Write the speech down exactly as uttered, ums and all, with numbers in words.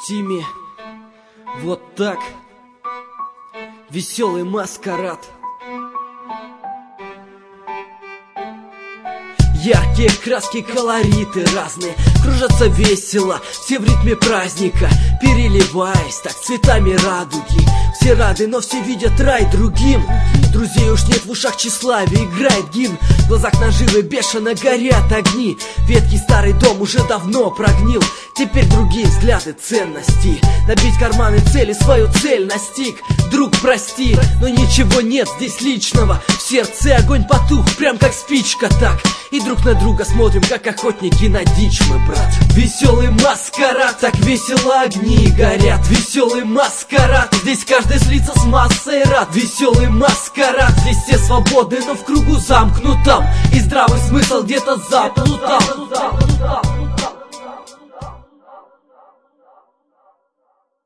Тимми. Вот так. Веселый маскарад. Яркие краски, колориты разные, кружатся весело, все в ритме праздника, переливаясь так цветами радуги. Все рады, но все видят рай другим. Друзей уж нет в ушах тщеславия, играет гимн. В глазах наживы бешено горят огни. Ветхий старый дом уже давно прогнил. Теперь другие взгляды, ценности. Набить карманы цели, свою цель настиг. Друг, прости, но ничего нет здесь личного. В сердце огонь потух, прям как спичка, так. И друг на друга смотрим, как охотники на дичь, мы, брат. Веселый маскарад, так весело огни горят. Веселый маскарад, здесь каждый слится с массой рад. Веселый маскарад, здесь все свободны, но в кругу замкнутом. И здравый смысл где-то заплутал.